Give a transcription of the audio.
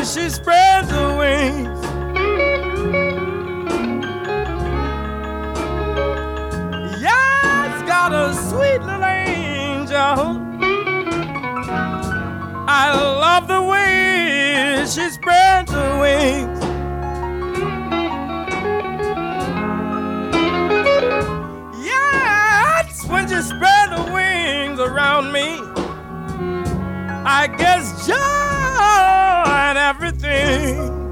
she spreads her wings. Yeah, it's got a sweet little angel. I love the way she spreads her wings. Yes, when she spread her wings around me, I guess joy and everything.